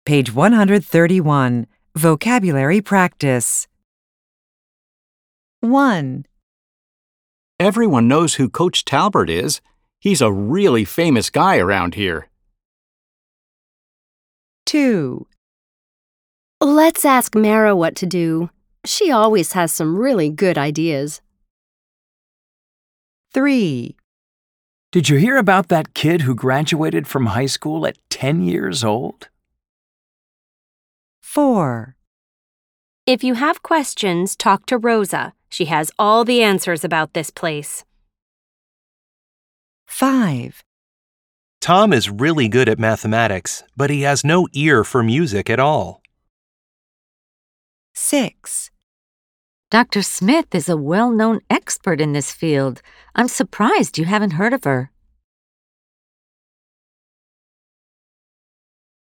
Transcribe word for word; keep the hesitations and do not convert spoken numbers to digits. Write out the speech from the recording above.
Page one hundred thirty-one. Vocabulary practice. one. Everyone knows who Coach Talbert is. He's a really famous guy around here. two. Let's ask Mara what to do. She always has some really good ideas. three. Did you hear about that kid who graduated from high school at ten years old? four. If you have questions, talk to Rosa. She has all the answers about this place. five. Tom is really good at mathematics, but he has no ear for music at all. six. Doctor Smith is a well-known expert in this field. I'm surprised you haven't heard of her.